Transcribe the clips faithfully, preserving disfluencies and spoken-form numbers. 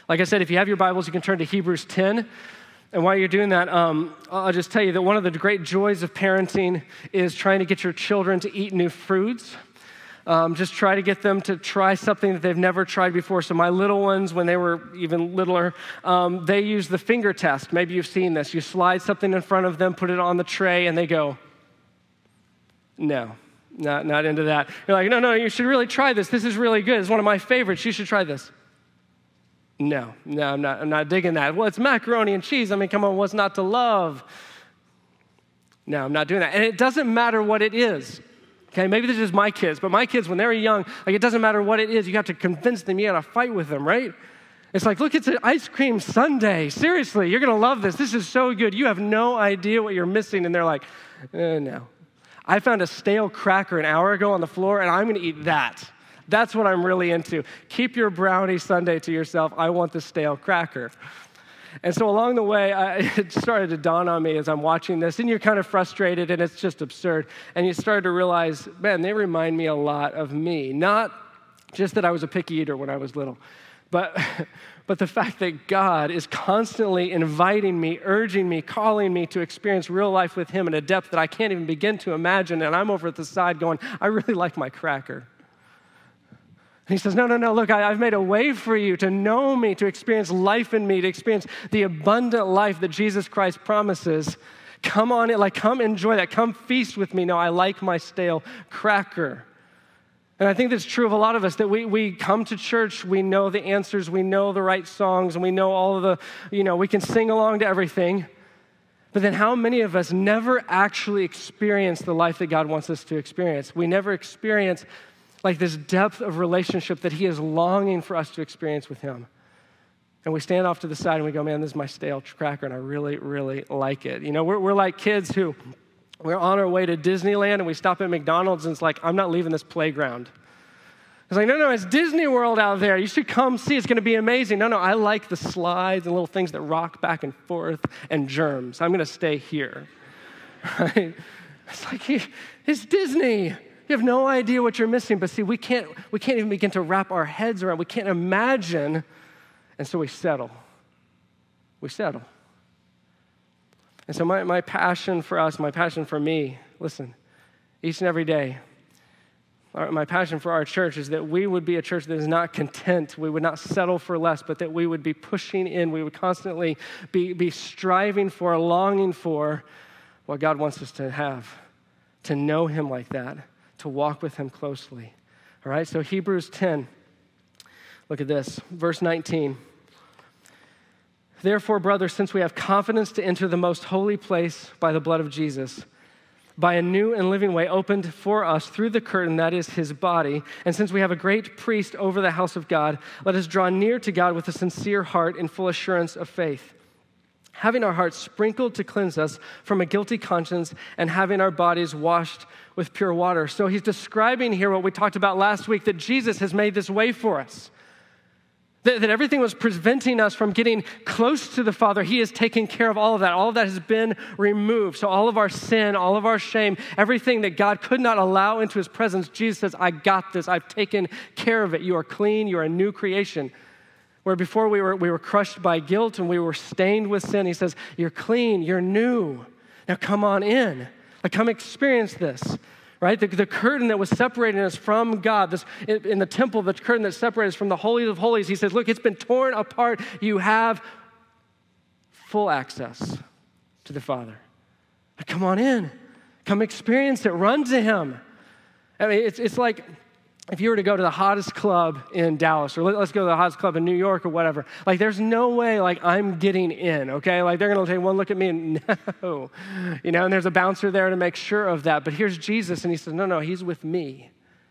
Like I said, if you have your Bibles, you can turn to Hebrews ten. And while you're doing that, um, I'll just tell you that one of the great joys of parenting is trying to get your children to eat new foods. Um, just try to get them to try something that they've never tried before. So my little ones, when they were even littler, um, they use the finger test. Maybe you've seen this. You slide something in front of them, put it on the tray, and they go, no, not, not into that. You're like, no, no, you should really try this. This is really good. It's one of my favorites. You should try this. No, no, I'm not, I'm not digging that. Well, it's macaroni and cheese. I mean, come on, what's not to love? No, I'm not doing that. And it doesn't matter what it is. Okay, maybe this is my kids, but my kids, when they were young, like it doesn't matter what it is. You have to convince them. You got to fight with them, right? It's like, look, it's an ice cream sundae. Seriously, you're going to love this. This is so good. You have no idea what you're missing. And they're like, eh, no. I found a stale cracker an hour ago on the floor, and I'm going to eat that. That's what I'm really into. Keep your brownie sundae to yourself. I want the stale cracker. And so along the way, I, it started to dawn on me as I'm watching this, and you're kind of frustrated, and it's just absurd. And you started to realize, man, they remind me a lot of me. Not just that I was a picky eater when I was little, but, but the fact that God is constantly inviting me, urging me, calling me to experience real life with him in a depth that I can't even begin to imagine. And I'm over at the side going, I really like my cracker. And he says, no, no, no, look, I, I've made a way for you to know me, to experience life in me, to experience the abundant life that Jesus Christ promises. Come on in, like, come enjoy that. Come feast with me. No, I like my stale cracker. And I think that's true of a lot of us, that we, we come to church, we know the answers, we know the right songs, and we know all of the, you know, we can sing along to everything. But then how many of us never actually experience the life that God wants us to experience? We never experience like this depth of relationship that he is longing for us to experience with him. And we stand off to the side and we go, man, this is my stale cracker, and I really, really like it. You know, we're, we're like kids who, we're on our way to Disneyland and we stop at McDonald's and it's like, I'm not leaving this playground. It's like, no, no, it's Disney World out there. You should come see. It's going to be amazing. No, no, I like the slides and little things that rock back and forth and germs. I'm going to stay here. Right? It's like, it's Disney. You have no idea what you're missing. But see, we can't, we can't even begin to wrap our heads around. We can't imagine. And so we settle. We settle. And so my, my passion for us, my passion for me, listen, each and every day, our, my passion for our church is that we would be a church that is not content. We would not settle for less, but that we would be pushing in. We would constantly be, be striving for, longing for what God wants us to have, to know him like that, to walk with him closely. All right, so Hebrews ten, look at this, verse nineteen. Therefore, brothers, since we have confidence to enter the most holy place by the blood of Jesus, by a new and living way opened for us through the curtain that is his body, and since we have a great priest over the house of God, let us draw near to God with a sincere heart in full assurance of faith, having our hearts sprinkled to cleanse us from a guilty conscience and having our bodies washed with pure water. So he's describing here what we talked about last week, that Jesus has made this way for us. That, that everything was preventing us from getting close to the Father. He has taken care of all of that. All of that has been removed. So all of our sin, all of our shame, everything that God could not allow into his presence, Jesus says, I got this. I've taken care of it. You are clean. You are a new creation. Where before we were, we were crushed by guilt and we were stained with sin, he says, you're clean. You're new. Now come on in. Like, come experience this. Right? The, the curtain that was separating us from God, this in the temple, the curtain that separated us from the Holy of Holies, he says, look, it's been torn apart. You have full access to the Father. But come on in. Come experience it. Run to him. I mean, it's, it's like if you were to go to the hottest club in Dallas, or let, let's go to the hottest club in New York or whatever, like there's no way like I'm getting in, okay? Like they're going to take one look at me and no, you know, and there's a bouncer there to make sure of that. But here's Jesus and he says, no, no, he's with me.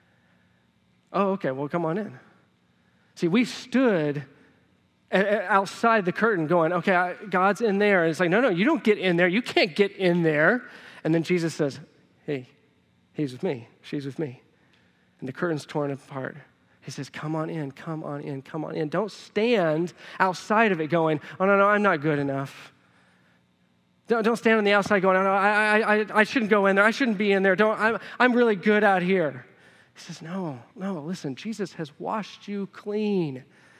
Oh, okay, well, come on in. See, we stood outside the curtain going, okay, God's in there. And it's like, no, no, you don't get in there. You can't get in there. And then Jesus says, hey, he's with me. She's with me. And the curtain's torn apart. He says, come on in, come on in, come on in. Don't stand outside of it going, oh, no, no, I'm not good enough. Don't, don't stand on the outside going, oh, no, I, I, I shouldn't go in there. I shouldn't be in there. Don't, I'm, I'm really good out here. He says, no, no, listen, Jesus has washed you clean.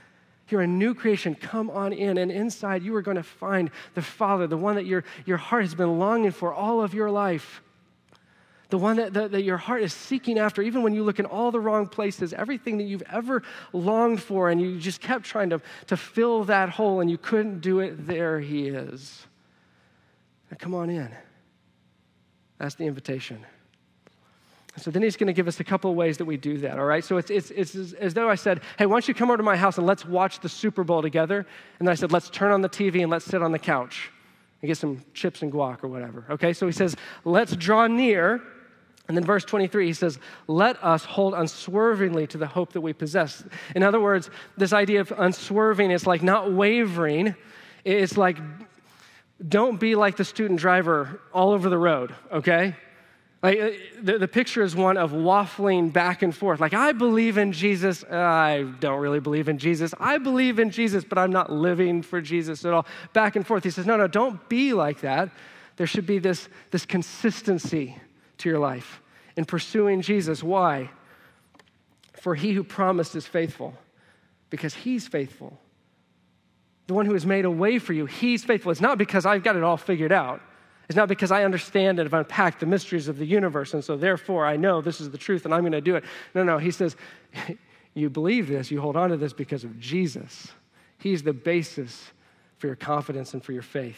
You're a new creation. Come on in. And inside, you are going to find the Father, the one that your, your heart has been longing for all of your life. The one that, that, that your heart is seeking after, even when you look in all the wrong places, everything that you've ever longed for, and you just kept trying to, to fill that hole and you couldn't do it, there he is. Now come on in. That's the invitation. So then he's going to give us a couple of ways that we do that, all right? So it's, it's, it's as, as though I said, hey, why don't you come over to my house and let's watch the Super Bowl together? And then I said, let's turn on the T V and let's sit on the couch and get some chips and guac or whatever, okay? So he says, let's draw near. And then verse twenty-three, he says, let us hold unswervingly to the hope that we possess. In other words, this idea of unswerving is like not wavering. It's like, don't be like the student driver all over the road, okay? Like the, the picture is one of waffling back and forth. Like, I believe in Jesus. I don't really believe in Jesus. I believe in Jesus, but I'm not living for Jesus at all. Back and forth. He says, no, no, don't be like that. There should be this, this consistency to your life in pursuing Jesus. Why? For he who promised is faithful, because he's faithful. The one who has made a way for you, he's faithful. It's not because I've got it all figured out. It's not because I understand and have unpacked the mysteries of the universe, and so therefore I know this is the truth and I'm going to do it. No, no, he says, you believe this, you hold on to this because of Jesus. He's the basis for your confidence and for your faith.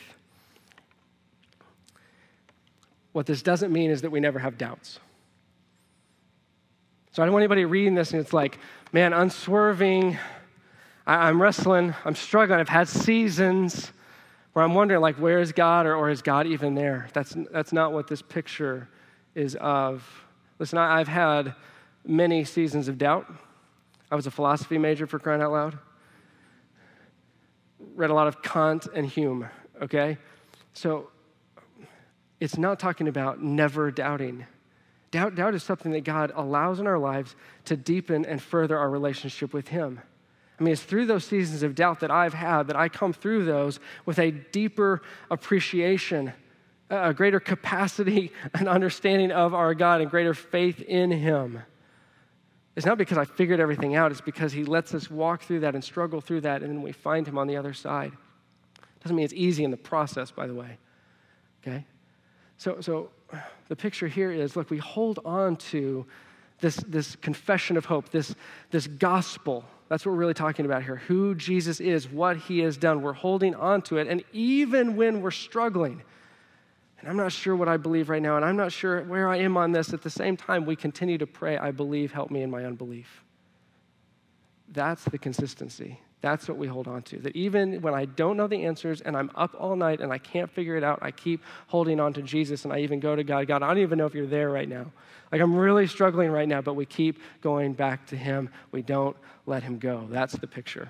What this doesn't mean is that we never have doubts. So I don't want anybody reading this and it's like, man, unswerving, I, I'm wrestling, I'm struggling, I've had seasons where I'm wondering, like, where is God, or, or is God even there? That's, that's not what this picture is of. Listen, I, I've had many seasons of doubt. I was a philosophy major, for crying out loud. Read a lot of Kant and Hume, okay? So it's not talking about never doubting. Doubt, doubt is something that God allows in our lives to deepen and further our relationship with him. I mean, it's through those seasons of doubt that I've had that I come through those with a deeper appreciation, a greater capacity and understanding of our God, and greater faith in him. It's not because I figured everything out. It's because he lets us walk through that and struggle through that, and then we find him on the other side. Doesn't mean it's easy in the process, by the way, okay? So, so the picture here is, look, we hold on to this, this confession of hope, this, this gospel. That's what we're really talking about here. Who Jesus is, what he has done. We're holding on to it. And even when we're struggling, and I'm not sure what I believe right now, and I'm not sure where I am on this, at the same time, we continue to pray, I believe, help me in my unbelief. That's the consistency. That's what we hold on to. That even when I don't know the answers and I'm up all night and I can't figure it out, I keep holding on to Jesus, and I even go to God. God, I don't even know if you're there right now. Like, I'm really struggling right now, but we keep going back to him. We don't let him go. That's the picture.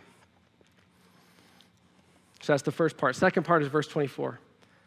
So that's the first part. Second part is verse twenty-four.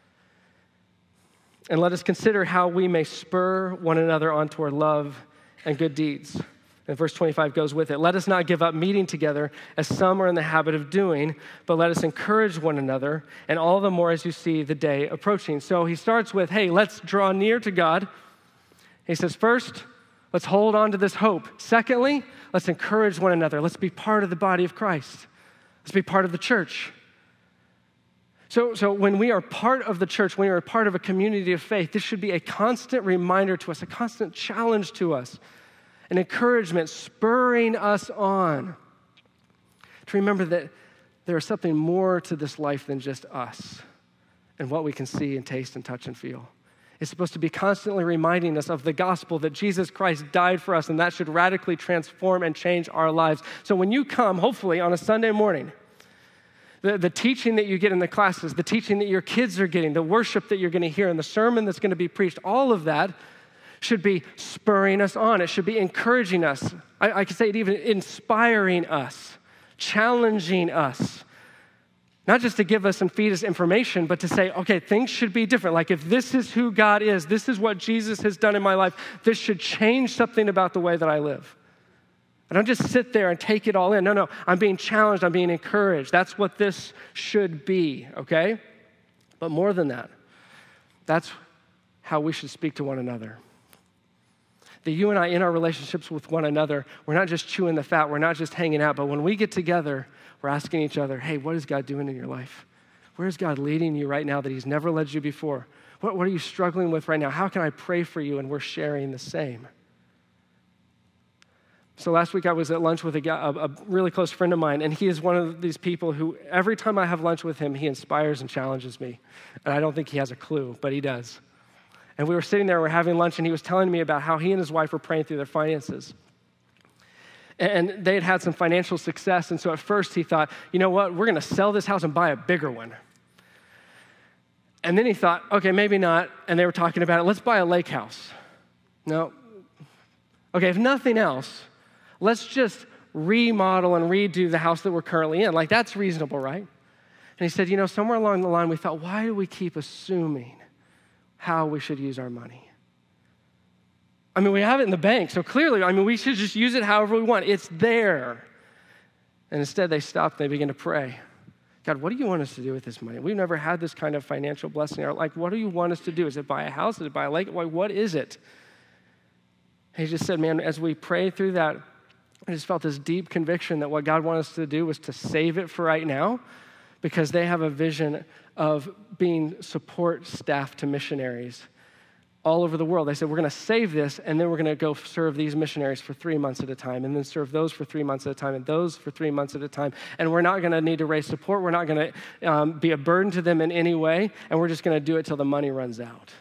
And let us consider how we may spur one another on toward love and good deeds. And verse twenty-five goes with it. Let us not give up meeting together as some are in the habit of doing, but let us encourage one another, and all the more as you see the day approaching. So he starts with, hey, let's draw near to God. He says, first, let's hold on to this hope. Secondly, let's encourage one another. Let's be part of the body of Christ. Let's be part of the church. So, so when we are part of the church, when we are part of a community of faith, this should be a constant reminder to us, a constant challenge to us, an encouragement, spurring us on to remember that there is something more to this life than just us and what we can see and taste and touch and feel. It's supposed to be constantly reminding us of the gospel, that Jesus Christ died for us, and that should radically transform and change our lives. So when you come, hopefully, on a Sunday morning, the, the teaching that you get in the classes, the teaching that your kids are getting, the worship that you're going to hear, and the sermon that's going to be preached, all of that should be spurring us on. It should be encouraging us. I, I could say it even inspiring us, challenging us. Not just to give us and feed us information, but to say, okay, things should be different. Like, if this is who God is, this is what Jesus has done in my life, this should change something about the way that I live. I don't just sit there and take it all in. No, no, I'm being challenged, I'm being encouraged. That's what this should be, okay? But more than that, that's how we should speak to one another. That you and I, in our relationships with one another, we're not just chewing the fat, we're not just hanging out, but when we get together, we're asking each other, hey, what is God doing in your life? Where is God leading you right now that he's never led you before? What, what are you struggling with right now? How can I pray for you? And we're sharing the same. So last week I was at lunch with a, guy, a, a really close friend of mine, and he is one of these people who every time I have lunch with him, he inspires and challenges me. And I don't think he has a clue, but he does. And we were sitting there, we we're having lunch, and he was telling me about how he and his wife were praying through their finances. And they had had some financial success, and so at first he thought, you know what, we're going to sell this house and buy a bigger one. And then he thought, okay, maybe not, and they were talking about it, let's buy a lake house. No. Okay, if nothing else, let's just remodel and redo the house that we're currently in. Like, that's reasonable, right? And he said, you know, somewhere along the line we thought, why do we keep assuming how we should use our money? I mean, we have it in the bank, so clearly, I mean, we should just use it however we want. It's there. And instead, they stopped and they began to pray. God, what do you want us to do with this money? We've never had this kind of financial blessing. Like, what do you want us to do? Is it buy a house? Is it buy a lake? Like, what is it? And he just said, man, as we prayed through that, I just felt this deep conviction that what God wanted us to do was to save it for right now, because they have a vision of being support staff to missionaries all over the world. They said, we're going to save this, and then we're going to go serve these missionaries for three months at a time, and then serve those for three months at a time, and those for three months at a time. And we're not going to need to raise support. We're not going to um, be a burden to them in any way, and we're just going to do it till the money runs out.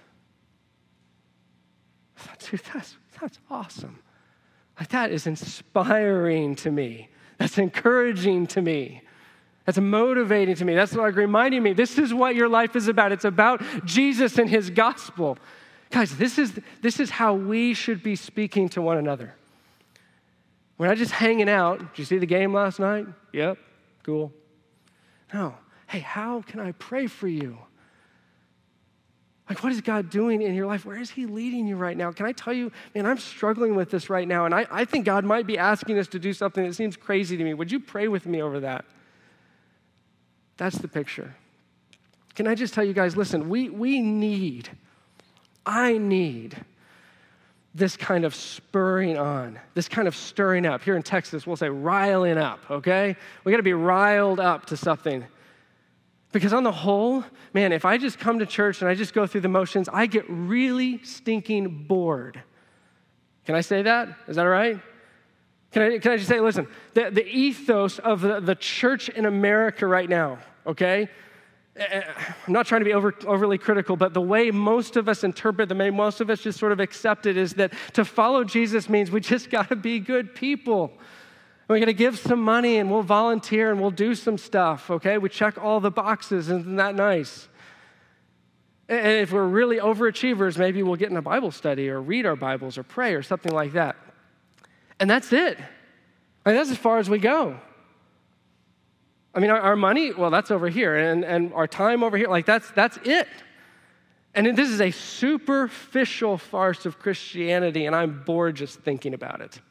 Dude, that's, that's awesome. Like, that is inspiring to me. That's encouraging to me. That's motivating to me. That's like reminding me, this is what your life is about. It's about Jesus and his gospel. Guys, this is, this is how we should be speaking to one another. We're not just hanging out. Did you see the game last night? Yep, cool. No. Hey, how can I pray for you? Like, what is God doing in your life? Where is he leading you right now? Can I tell you, man, I'm struggling with this right now, and I, I think God might be asking us to do something that seems crazy to me. Would you pray with me over that? That's the picture. Can I just tell you guys, listen, we, we need, I need this kind of spurring on, this kind of stirring up. Here in Texas, we'll say riling up, okay? We got to be riled up to something. Because on the whole, man, if I just come to church and I just go through the motions, I get really stinking bored. Can I say that? Is that all right? Can I, can I just say, listen, the, the ethos of the, the church in America right now, okay? I'm not trying to be over, overly critical, but the way most of us interpret, the way most of us just sort of accept it is that to follow Jesus means we just got to be good people. We got to give some money, and we'll volunteer, and we'll do some stuff, okay? We check all the boxes. Isn't that nice? And if we're really overachievers, maybe we'll get in a Bible study or read our Bibles or pray or something like that. And that's it. I mean, that's as far as we go. I mean, our, our money, well, that's over here, and, and our time over here, like that's that's it. And this is a superficial farce of Christianity, and I'm bored just thinking about it.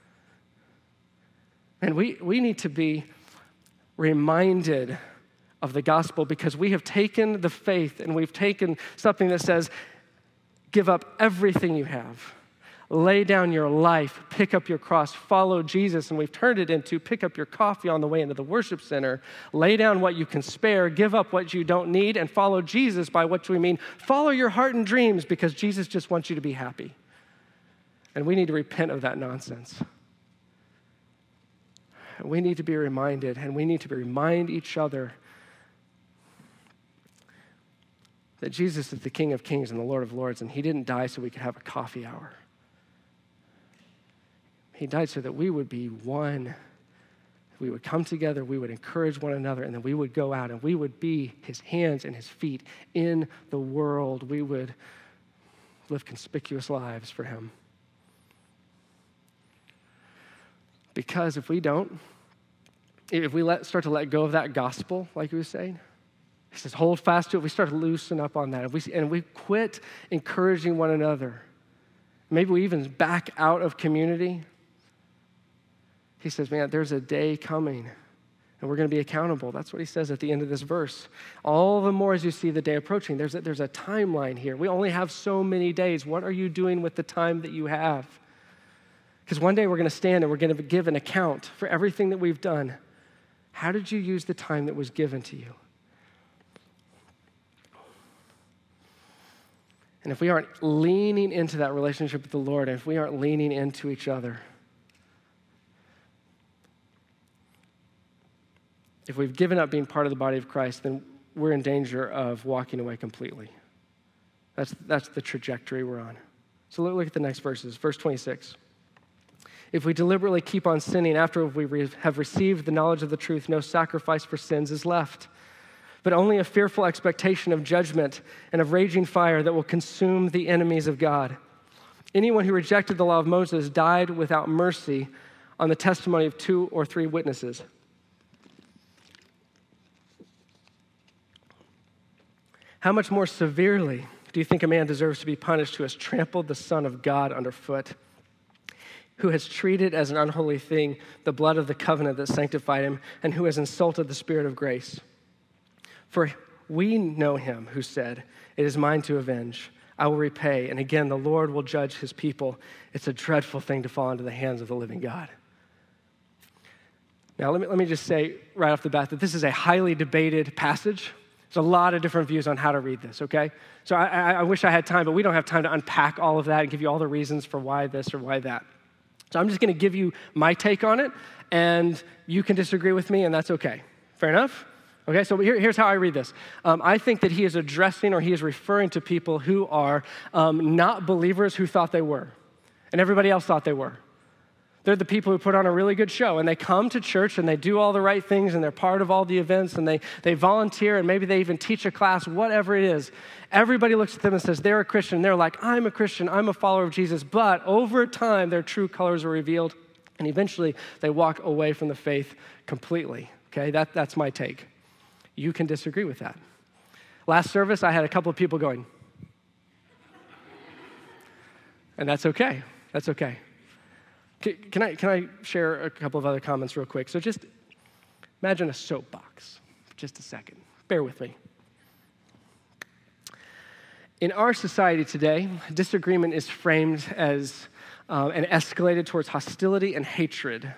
And we, we need to be reminded of the gospel, because we have taken the faith and we've taken something that says, give up everything you have. Lay down your life, pick up your cross, follow Jesus, and we've turned it into pick up your coffee on the way into the worship center, lay down what you can spare, give up what you don't need, and follow Jesus, by which we mean follow your heart and dreams, because Jesus just wants you to be happy. And we need to repent of that nonsense. We need to be reminded, and we need to remind each other that Jesus is the King of Kings and the Lord of Lords, and he didn't die so we could have a coffee hour. He died so that we would be one. We would come together, we would encourage one another, and then we would go out and we would be his hands and his feet in the world. We would live conspicuous lives for him. Because if we don't, if we let, start to let go of that gospel, like he was saying, he says, hold fast to it. We start to loosen up on that. If we, and we quit encouraging one another. Maybe we even back out of community. He says, man, there's a day coming, and we're going to be accountable. That's what he says at the end of this verse. All the more as you see the day approaching. There's a, there's a timeline here. We only have so many days. What are you doing with the time that you have? Because one day we're going to stand and we're going to give an account for everything that we've done. How did you use the time that was given to you? And if we aren't leaning into that relationship with the Lord, and if we aren't leaning into each other, if we've given up being part of the body of Christ, then we're in danger of walking away completely. That's, that's the trajectory we're on. So look, look at the next verses. Verse twenty-six. If we deliberately keep on sinning after we re- have received the knowledge of the truth, no sacrifice for sins is left, but only a fearful expectation of judgment and of raging fire that will consume the enemies of God. Anyone who rejected the law of Moses died without mercy on the testimony of two or three witnesses. How much more severely do you think a man deserves to be punished who has trampled the Son of God underfoot, who has treated as an unholy thing the blood of the covenant that sanctified him, and who has insulted the Spirit of grace? For we know him who said, "It is mine to avenge. I will repay." And again, the Lord will judge his people. It's a dreadful thing to fall into the hands of the living God. Now, let me, let me just say right off the bat that this is a highly debated passage. There's a lot of different views on how to read this, okay? So I, I, I wish I had time, but we don't have time to unpack all of that and give you all the reasons for why this or why that. So I'm just going to give you my take on it, and you can disagree with me, and that's okay. Fair enough? Okay, so here, here's how I read this. Um, I think that he is addressing or he is referring to people who are um, not believers who thought they were, and everybody else thought they were. They're the people who put on a really good show, and they come to church, and they do all the right things, and they're part of all the events, and they, they volunteer, and maybe they even teach a class, whatever it is. Everybody looks at them and says, they're a Christian. They're like, I'm a Christian. I'm a follower of Jesus. But over time, their true colors are revealed, and eventually they walk away from the faith completely. Okay, that, that's my take. You can disagree with that. Last service, I had a couple of people going, and that's okay. That's okay. Can I, can I share a couple of other comments real quick? So just imagine a soapbox for just a second. Bear with me. In our society today, disagreement is framed as uh, and escalated towards hostility and hatred.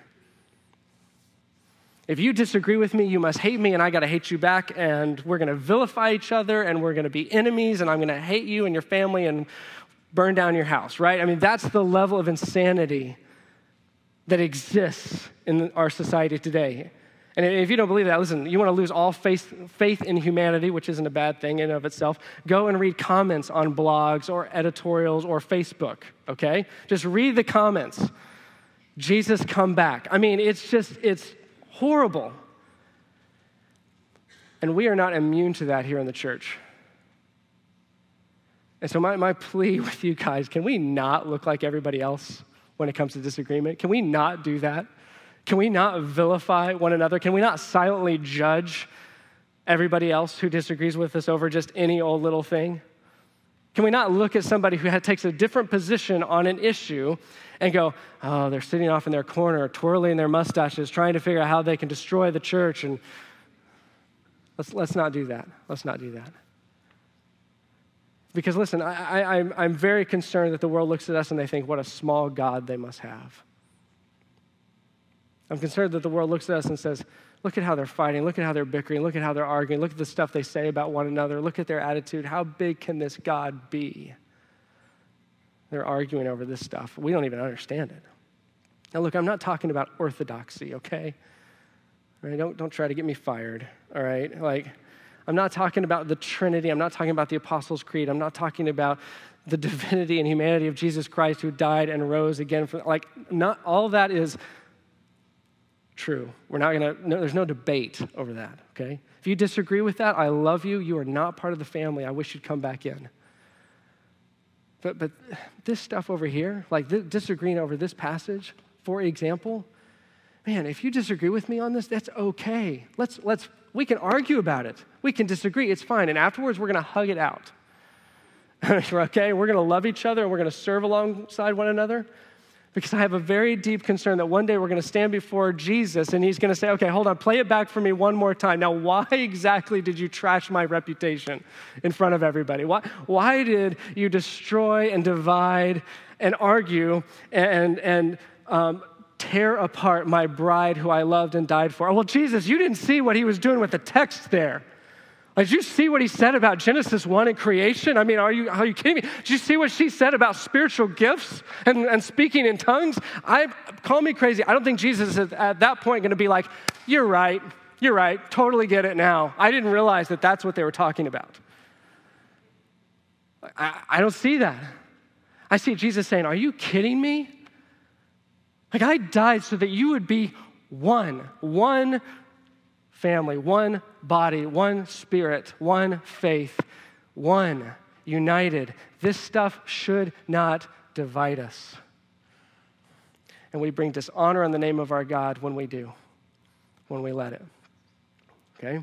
If you disagree with me, you must hate me, and I got to hate you back, and we're going to vilify each other, and we're going to be enemies, and I'm going to hate you and your family and burn down your house, right? I mean, that's the level of insanity that exists in our society today. And if you don't believe that, listen, you want to lose all faith, faith in humanity, which isn't a bad thing in and of itself, go and read comments on blogs or editorials or Facebook, okay? Just read the comments. Jesus, come back. I mean, it's just, it's horrible. And we are not immune to that here in the church. And so my, my plea with you guys, can we not look like everybody else when it comes to disagreement? Can we not do that? Can we not vilify one another? Can we not silently judge everybody else who disagrees with us over just any old little thing? Can we not look at somebody who takes a different position on an issue and go, oh, they're sitting off in their corner, twirling their mustaches, trying to figure out how they can destroy the church? And let's, let's not do that. Let's not do that. Because listen, I, I, I'm, I'm very concerned that the world looks at us and they think, what a small God they must have. I'm concerned that the world looks at us and says, look at how they're fighting, look at how they're bickering, look at how they're arguing, look at the stuff they say about one another, look at their attitude. How big can this God be? They're arguing over this stuff. We don't even understand it. Now look, I'm not talking about orthodoxy, okay? All right, don't, don't try to get me fired, all right? Like, I'm not talking about the Trinity. I'm not talking about the Apostles' Creed. I'm not talking about the divinity and humanity of Jesus Christ who died and rose again. For, like, not all that is true. We're not going to, no, there's no debate over that, okay? If you disagree with that, I love you. You are not part of the family. I wish you'd come back in. But, but this stuff over here, like th- disagreeing over this passage, for example, man, if you disagree with me on this, that's okay. Let's, let's, we can argue about it. We can disagree. It's fine. And afterwards, we're going to hug it out. Okay? We're going to love each other and we're going to serve alongside one another. Because I have a very deep concern that one day we're going to stand before Jesus and he's going to say, okay, hold on, play it back for me one more time. Now, why exactly did you trash my reputation in front of everybody? Why, why did you destroy and divide and argue and, and um, tear apart my bride who I loved and died for. Well, Jesus, you didn't see what he was doing with the text there. Like, did you see what he said about Genesis one and creation? I mean, are you, are you kidding me? Did you see what she said about spiritual gifts and, and speaking in tongues? I call me crazy. I don't think Jesus is at that point going to be like, you're right, you're right, totally get it now. I didn't realize that that's what they were talking about. I, I don't see that. I see Jesus saying, are you kidding me? Like, I died so that you would be one, one family, one body, one spirit, one faith, one, united. This stuff should not divide us. And we bring dishonor on the name of our God when we do, when we let it. Okay?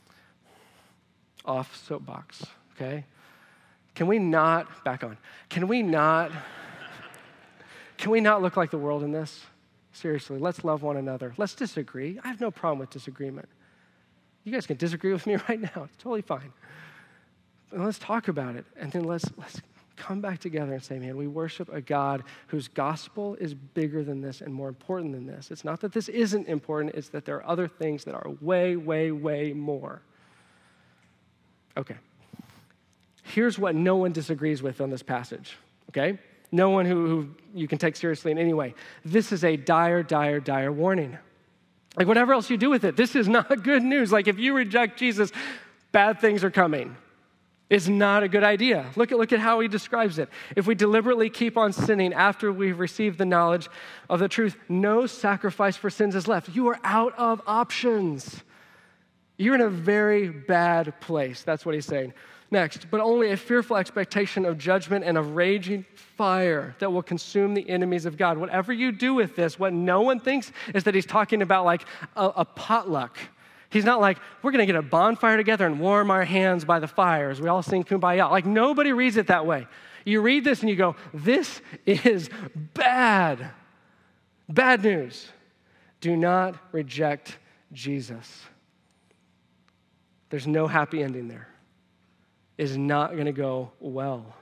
Off soapbox, okay? Can we not, back on, can we not, can we not look like the world in this? Seriously, let's love one another. Let's disagree. I have no problem with disagreement. You guys can disagree with me right now. It's totally fine. But let's talk about it, and then let's let's come back together and say, man, we worship a God whose gospel is bigger than this and more important than this. It's not that this isn't important. It's that there are other things that are way, way, way more. Okay. Here's what no one disagrees with on this passage, okay? No one who, who you can take seriously in any way. This is a dire, dire, dire warning. Like, whatever else you do with it, this is not good news. Like, if you reject Jesus, bad things are coming. It's not a good idea. Look at, look at how he describes it. If we deliberately keep on sinning after we've received the knowledge of the truth, no sacrifice for sins is left. You are out of options. You're in a very bad place. That's what he's saying. Next, but only a fearful expectation of judgment and of raging fire that will consume the enemies of God. Whatever you do with this, what no one thinks is that he's talking about like a, a potluck. He's not like, we're going to get a bonfire together and warm our hands by the fire as we all sing Kumbaya. Like, nobody reads it that way. You read this and you go, this is bad. Bad news. Do not reject Jesus. There's no happy ending there. Is not going to go well.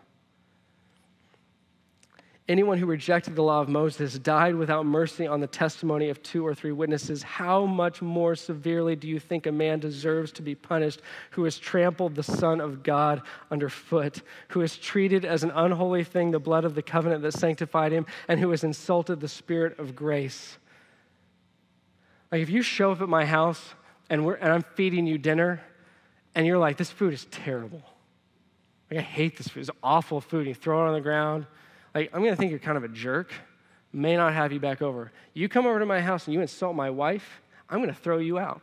Anyone who rejected the law of Moses died without mercy on the testimony of two or three witnesses. How much more severely do you think a man deserves to be punished who has trampled the Son of God underfoot, who has treated as an unholy thing the blood of the covenant that sanctified him, and who has insulted the Spirit of grace? Like, if you show up at my house and, we're, and I'm feeding you dinner, and you're like, this food is terrible. Like, I hate this food. It's awful food. You throw it on the ground. Like, I'm going to think you're kind of a jerk. May not have you back over. You come over to my house and you insult my wife, I'm going to throw you out.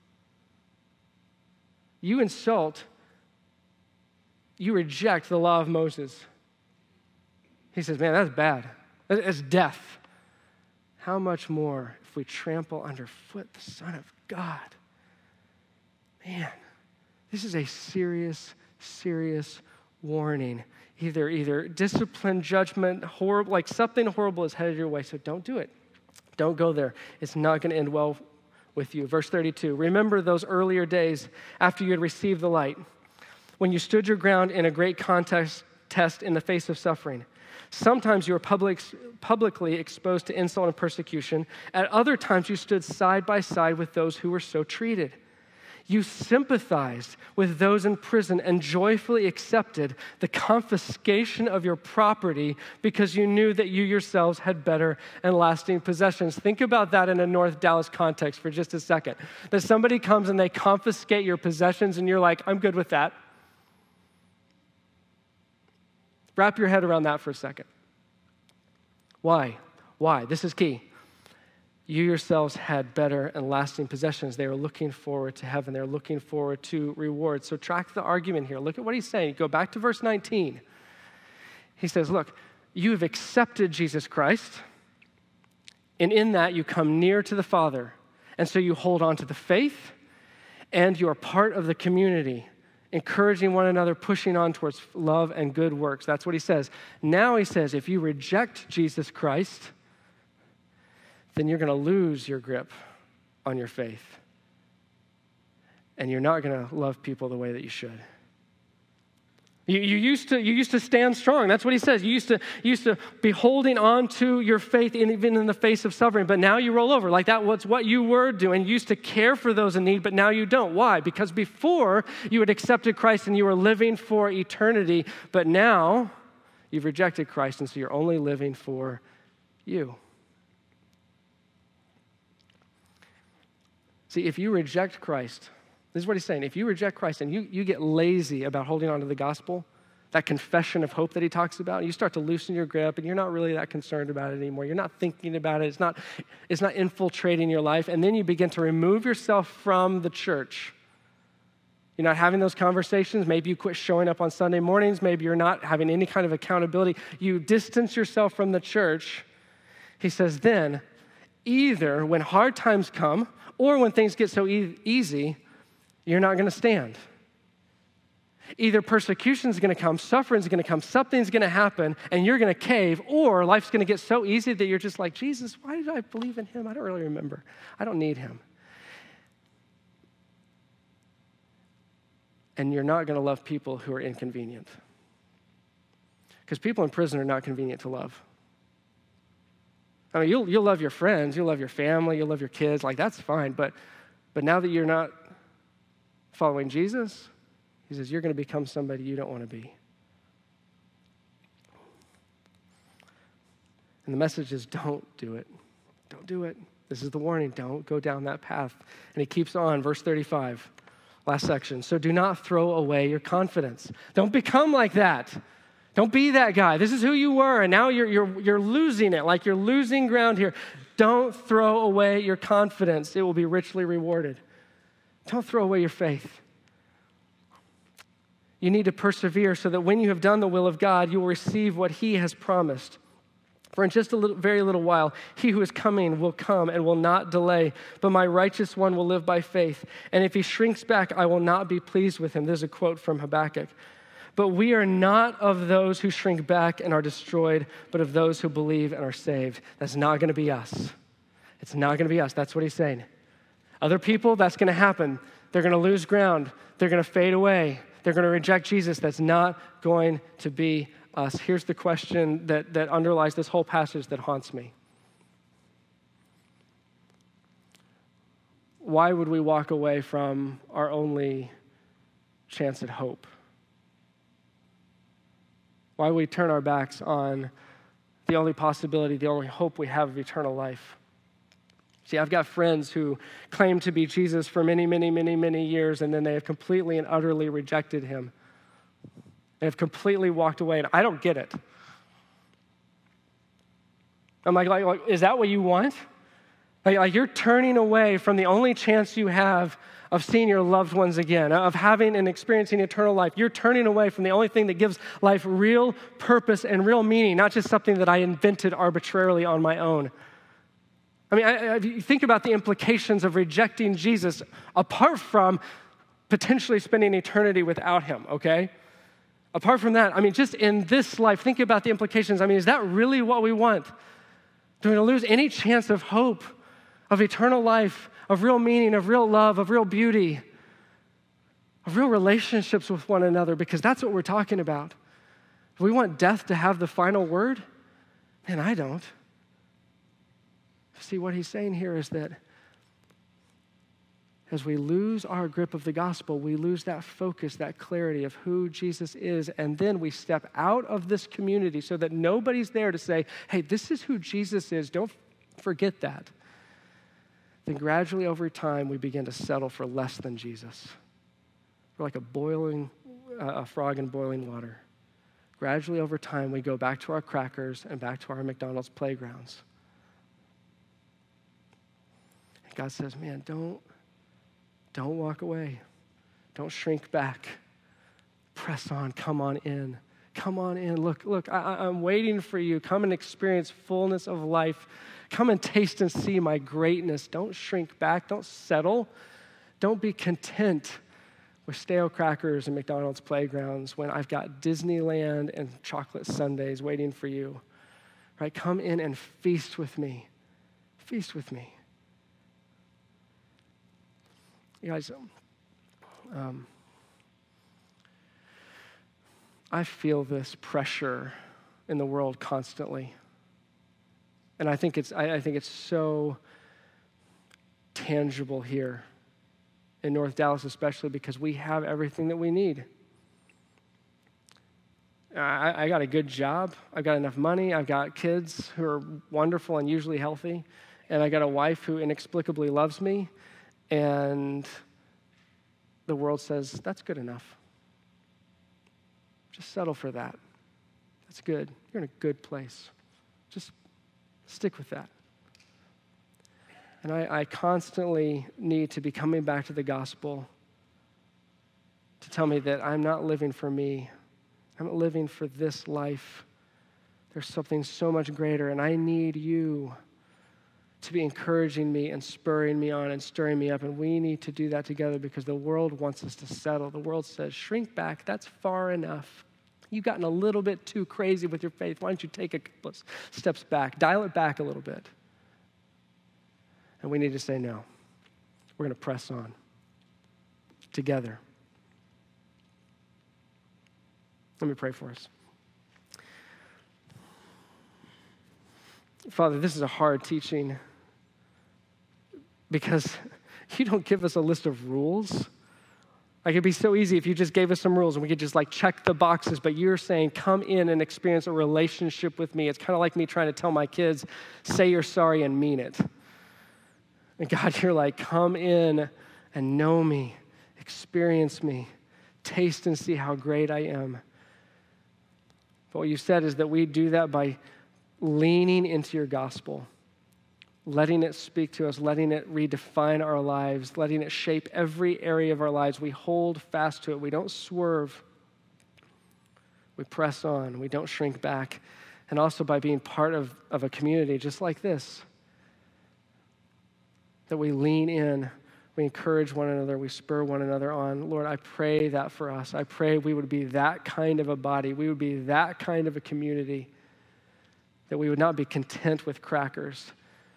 You insult, you reject the law of Moses. He says, man, that's bad. That's death. How much more if we trample underfoot the Son of God? Man, this is a serious, serious warning. Either, either discipline, judgment, horrible, like something horrible is headed your way, so don't do it. Don't go there. It's not going to end well with you. Verse thirty-two, remember those earlier days after you had received the light, when you stood your ground in a great contest test in the face of suffering. Sometimes you were public, publicly exposed to insult and persecution. At other times you stood side by side with those who were so treated. You sympathized with those in prison and joyfully accepted the confiscation of your property because you knew that you yourselves had better and lasting possessions. Think about that in a North Dallas context for just a second. That somebody comes and they confiscate your possessions and you're like, I'm good with that. Wrap your head around that for a second. Why? Why? This is key. You yourselves had better and lasting possessions. They were looking forward to heaven. They're looking forward to rewards. So track the argument here. Look at what he's saying. Go back to verse nineteen. He says, look, you have accepted Jesus Christ, and in that you come near to the Father. And so you hold on to the faith, and you are part of the community, encouraging one another, pushing on towards love and good works. That's what he says. Now he says, if you reject Jesus Christ, then you're going to lose your grip on your faith. And you're not going to love people the way that you should. You, you, used to, you used to stand strong. That's what he says. You used to, you used to be holding on to your faith in, even in the face of suffering, but now you roll over. Like that was what you were doing. You used to care for those in need, but now you don't. Why? Because before you had accepted Christ and you were living for eternity, but now you've rejected Christ, and so you're only living for you. See, if you reject Christ, this is what he's saying. If you reject Christ and you, you get lazy about holding on to the gospel, that confession of hope that he talks about, you start to loosen your grip and you're not really that concerned about it anymore. You're not thinking about it. It's not, it's not infiltrating your life. And then you begin to remove yourself from the church. You're not having those conversations. Maybe you quit showing up on Sunday mornings. Maybe you're not having any kind of accountability. You distance yourself from the church. He says, then either when hard times come or when things get so e- easy, you're not going to stand. Either persecution is going to come, suffering is going to come, something's going to happen, and you're going to cave, or life's going to get so easy that you're just like, Jesus, why did I believe in him? I don't really remember. I don't need him. And you're not going to love people who are inconvenient. Because people in prison are not convenient to love. I mean, you'll, you'll love your friends, you'll love your family, you'll love your kids, like that's fine, but, but now that you're not following Jesus, he says, you're going to become somebody you don't want to be. And the message is, don't do it. Don't do it. This is the warning. Don't go down that path. And he keeps on, verse thirty-five, last section. So do not throw away your confidence. Don't become like that. Don't be that guy. This is who you were, and now you're, you're, you're losing it, like you're losing ground here. Don't throw away your confidence. It will be richly rewarded. Don't throw away your faith. You need to persevere so that when you have done the will of God, you will receive what he has promised. For in just a little, very little while, he who is coming will come and will not delay, but my righteous one will live by faith. And if he shrinks back, I will not be pleased with him. There's a quote from Habakkuk. But we are not of those who shrink back and are destroyed, but of those who believe and are saved. That's not going to be us. It's not going to be us. That's what he's saying. Other people, that's going to happen. They're going to lose ground. They're going to fade away. They're going to reject Jesus. That's not going to be us. Here's the question that, that underlies this whole passage that haunts me. Why would we walk away from our only chance at hope? Why would we turn our backs on the only possibility, the only hope we have of eternal life? See, I've got friends who claim to be Jesus for many, many, many, many years, and then they have completely and utterly rejected him. They have completely walked away, and I don't get it. I'm like, like, like is that what you want? Like, like you're turning away from the only chance you have of seeing your loved ones again, of having and experiencing eternal life. You're turning away from the only thing that gives life real purpose and real meaning, not just something that I invented arbitrarily on my own. I mean, I, I, you think about the implications of rejecting Jesus apart from potentially spending eternity without him, okay? Apart from that, I mean, just in this life, think about the implications. I mean, is that really what we want? Do we lose any chance of hope, of eternal life, of real meaning, of real love, of real beauty, of real relationships with one another? Because that's what we're talking about. If we want death to have the final word, man, I don't. See, what he's saying here is that as we lose our grip of the gospel, we lose that focus, that clarity of who Jesus is, and then we step out of this community so that nobody's there to say, hey, this is who Jesus is. Don't forget that. Then gradually over time, we begin to settle for less than Jesus. We're like a boiling, uh, a frog in boiling water. Gradually over time, we go back to our crackers and back to our McDonald's playgrounds. And God says, man, don't, don't walk away. Don't shrink back. Press on. Come on in. Come on in. Look, look, I, I'm waiting for you. Come and experience fullness of life. Come and taste and see my greatness. Don't shrink back. Don't settle. Don't be content with stale crackers and McDonald's playgrounds when I've got Disneyland and chocolate sundaes waiting for you. Right? Come in and feast with me. Feast with me. You guys, um, I feel this pressure in the world constantly. And I think it's, I, I think it's so tangible here in North Dallas, especially because we have everything that we need. I, I got a good job. I've got enough money. I've got kids who are wonderful and usually healthy. And I got a wife who inexplicably loves me. And the world says, that's good enough. Just settle for that. That's good. You're in a good place. Just stick with that. And I, I constantly need to be coming back to the gospel to tell me that I'm not living for me. I'm not living for this life. There's something so much greater, and I need you to be encouraging me and spurring me on and stirring me up, and we need to do that together because the world wants us to settle. The world says, shrink back, that's far enough. You've gotten a little bit too crazy with your faith. Why don't you take a couple of steps back, dial it back a little bit. And we need to say no. We're going to press on together. Let me pray for us. Father, this is a hard teaching because you don't give us a list of rules. Like, it'd be so easy if you just gave us some rules and we could just like check the boxes, but you're saying, come in and experience a relationship with me. It's kind of like me trying to tell my kids, say you're sorry and mean it. And God, you're like, come in and know me, experience me, taste and see how great I am. But what you said is that we do that by leaning into your gospel, letting it speak to us, letting it redefine our lives, letting it shape every area of our lives. We hold fast to it. We don't swerve. We press on. We don't shrink back. And also by being part of, of a community just like this, that we lean in, we encourage one another, we spur one another on. Lord, I pray that for us. I pray we would be that kind of a body. We would be that kind of a community, that we would not be content with crackers,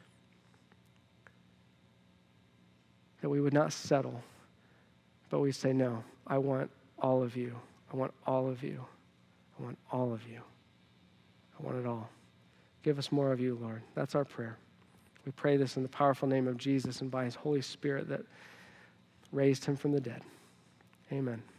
that we would not settle, but we say, no, I want all of you. I want all of you. I want all of you. I want it all. Give us more of you, Lord. That's our prayer. We pray this in the powerful name of Jesus and by his Holy Spirit that raised him from the dead. Amen.